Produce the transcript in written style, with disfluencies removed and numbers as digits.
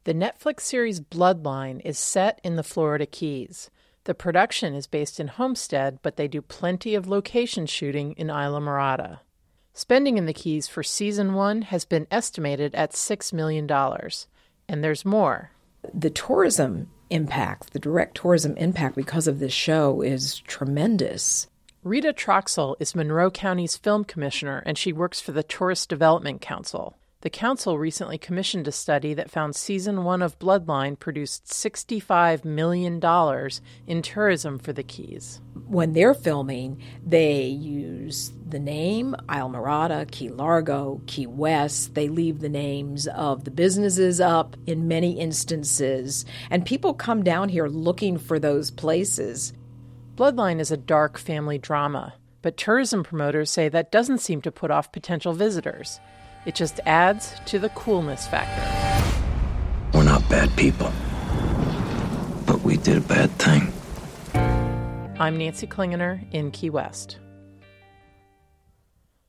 The Netflix series Bloodline is set in the Florida Keys. The production is based in Homestead, but they do plenty of location shooting in Isla Mirada. Spending in the Keys for Season 1 has been estimated at $6 million. And there's more. The tourism impact, the direct tourism impact because of this show is tremendous. Rita Troxel is Monroe County's film commissioner, and she works for the Tourist Development Council. The council recently commissioned a study that found Season 1 of Bloodline produced $65 million in tourism for the Keys. When they're filming, they use the name Islamorada, Key Largo, Key West. They leave the names of the businesses up in many instances, and people come down here looking for those places. Bloodline is a dark family drama, but tourism promoters say that doesn't seem to put off potential visitors. It just adds to the coolness factor. We're not bad people, but we did a bad thing. I'm Nancy Klingener in Key West.